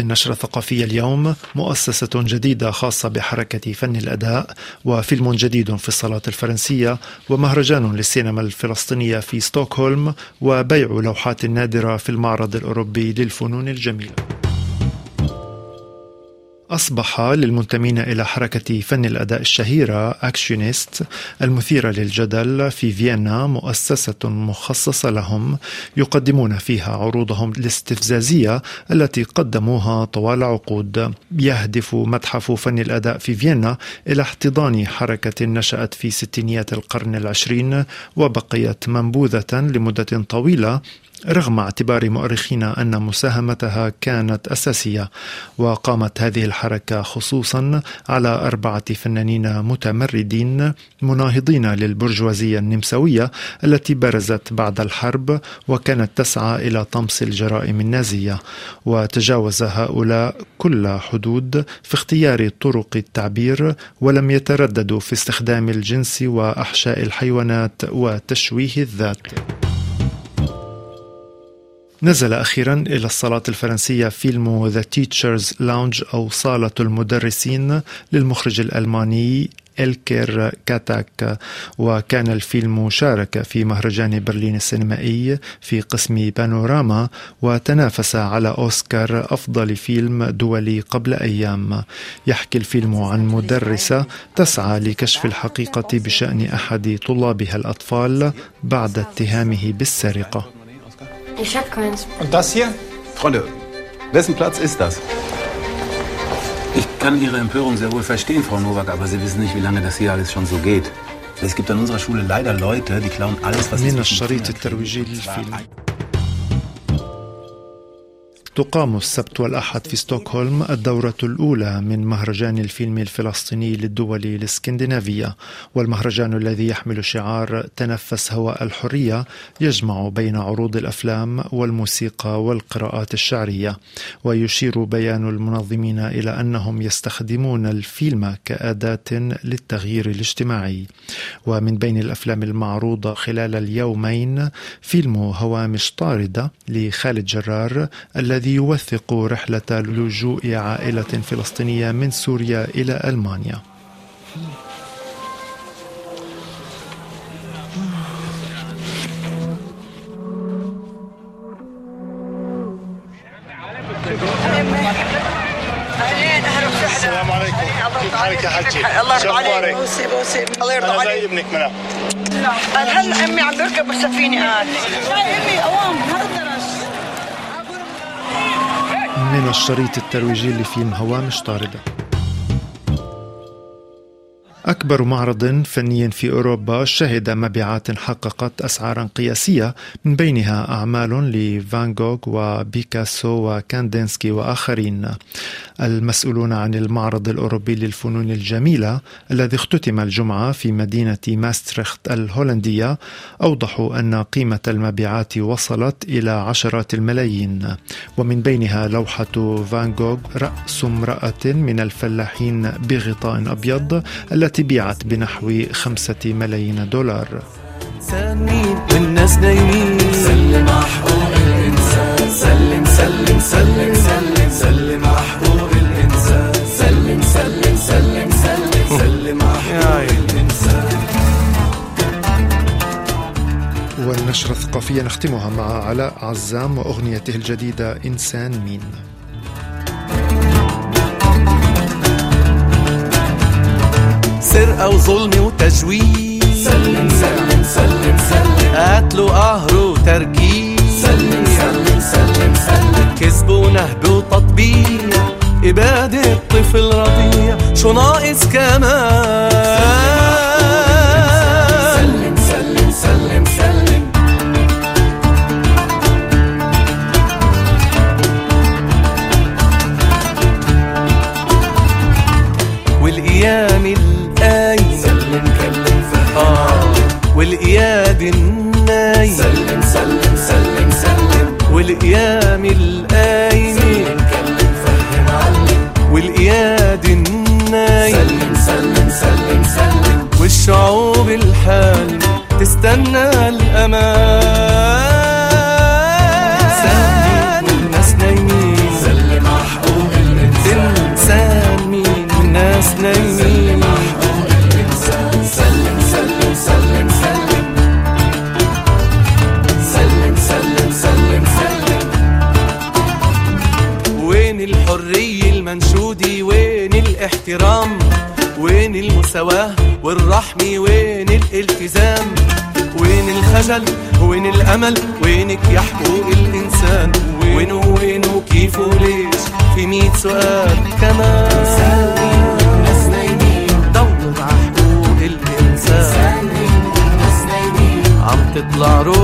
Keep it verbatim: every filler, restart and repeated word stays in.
النشرة الثقافية اليوم مؤسسة جديدة خاصة بحركة فن الأداء، وفيلم جديد في الصالات الفرنسية، ومهرجان للسينما الفلسطينية في ستوكهولم، وبيع لوحات نادرة في المعرض الأوروبي للفنون الجميلة. أصبح للمنتمين إلى حركة فن الأداء الشهيرة أكشنيست المثيرة للجدل في فيينا مؤسسة مخصصة لهم يقدمون فيها عروضهم الاستفزازية التي قدموها طوال عقود. يهدف متحف فن الأداء في فيينا إلى احتضان حركة نشأت في ستينيات القرن العشرين وبقيت منبوذة لمدة طويلة رغم اعتبار مؤرخين أن مساهمتها كانت أساسية. وقامت هذه الحركة خصوصا على أربعة فنانين متمردين مناهضين للبرجوازية النمساوية التي برزت بعد الحرب وكانت تسعى إلى طمس الجرائم النازية. وتجاوز هؤلاء كل حدود في اختيار طرق التعبير، ولم يترددوا في استخدام الجنس وأحشاء الحيوانات وتشويه الذات. نزل أخيرا إلى الصالات الفرنسية فيلم The Teacher's Lounge أو صالة المدرسين للمخرج الألماني إلكر كاتاك، وكان الفيلم شارك في مهرجان برلين السينمائي في قسم بانوراما وتنافس على أوسكار أفضل فيلم دولي قبل أيام. يحكي الفيلم عن مدرسة تسعى لكشف الحقيقة بشأن أحد طلابها الأطفال بعد اتهامه بالسرقة. Ich hab keins. Und das hier? Freunde, wessen Platz ist das? Ich kann Ihre Empörung sehr wohl verstehen, Frau Nowak, aber Sie wissen nicht, wie lange das hier alles schon so geht. Es gibt an unserer Schule leider Leute, die klauen alles, was من الشريط الترويجي للفيلم. تقام السبت والأحد في ستوكهولم الدورة الأولى من مهرجان الفيلم الفلسطيني للدول الاسكندنافية، والمهرجان الذي يحمل شعار تنفس هواء الحرية يجمع بين عروض الأفلام والموسيقى والقراءات الشعرية. ويشير بيان المنظمين إلى أنهم يستخدمون الفيلم كأداة للتغيير الاجتماعي. ومن بين الأفلام المعروضة خلال اليومين فيلم هوامش طاردة لخالد جرار الذي الذي يوثق رحلة لجوء عائلة فلسطينية من سوريا إلى ألمانيا. السلام عليكم، كيف حالك يا حجي؟ الله يرضى عليك. بوسي بوسي الله يرضى عليك. أنا زي ابنك منى. هلا أمي عم بركب بالسفينة قاعد. أمي أوام هذا من الشريط الترويجي لفيلم هوامش طاردة. أكبر معرض فني في أوروبا شهد مبيعات حققت أسعارا قياسية، من بينها أعمال لفان غوغ وبيكاسو وكاندينسكي وآخرين. المسؤولون عن المعرض الأوروبي للفنون الجميلة الذي اختتم الجمعة في مدينة ماستريخت الهولندية أوضحوا أن قيمة المبيعات وصلت إلى عشرات الملايين، ومن بينها لوحة فان غوغ رأس امرأة من الفلاحين بغطاء أبيض التي بيعت بنحو خمسة ملايين دولار. والناس نايمين سلم على حقوق الإنسان، سلم سلم سلم سلم سلم على حقوق الإنسان، سلم سلم سلم سلم سلم على حقوق الإنسان. والنشرة الثقافية نختمها مع علاء عزام وأغنيته الجديدة إنسان مين. سرقة وظلم وتجويد، سلم سلم سلم سلم، قتل وقهر وتركيب، سلم سلم سلم سلم، كذب ونهب وتطبيع، إبادة طفل رضيع، شو ناقص كمان؟ سلم سلم سلم سلم. والقيام سلم كلم فهام، والقياد النايم سلم سلم سلم سلم، والقيام القايم سلم كلم فهم علم، والقياد النايم سلم سلم سلم سلم، والشعوب الحالم تستنى الأمان. سلم والناس نايمين سلم على حقوق الاحترام؟ وين المساواة والرحمة؟ وين الالتزام؟ وين الخجل؟ وين الأمل؟ وينك يا حقوق الإنسان؟ وين وين وكيف وليش؟ في مية سؤال كمان. سلمين نسنينين دور ع حقوق الإنسان. سلمين نسنينين عم تطلع روح